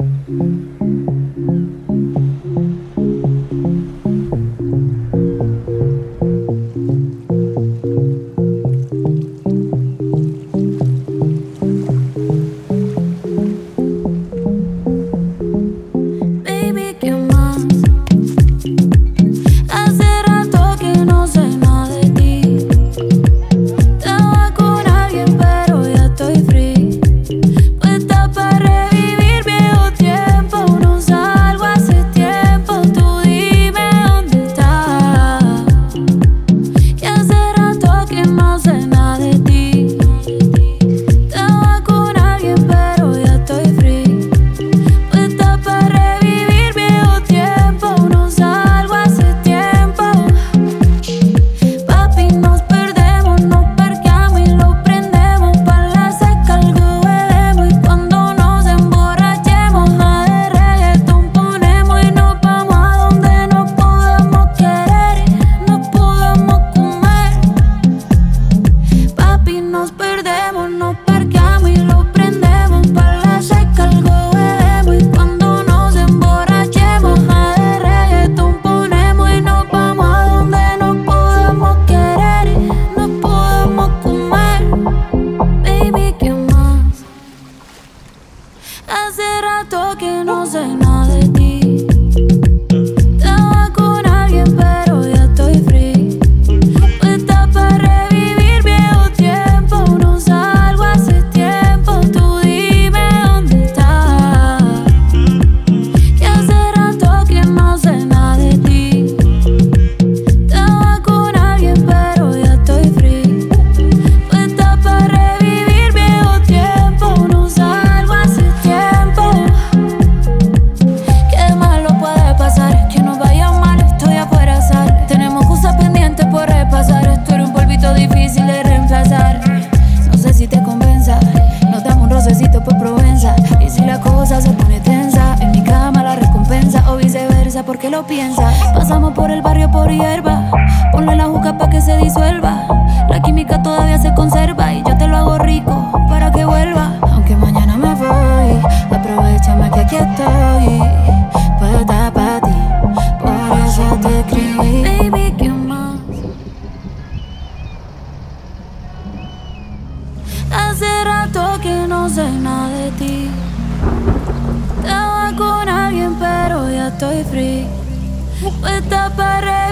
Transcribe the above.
porque lo piensa. Pasamos por el barrio por hierba, ponle la juca pa' que se disuelva. La química todavía se conserva y yo te lo hago rico para que vuelva. Aunque mañana me voy, aprovechame que aquí estoy, puesta pa' ti, por eso te escribí. Baby, ¿qué más? Hace rato que no sé nada de ti. Estaba con alguien pero ya estoy free, puesta para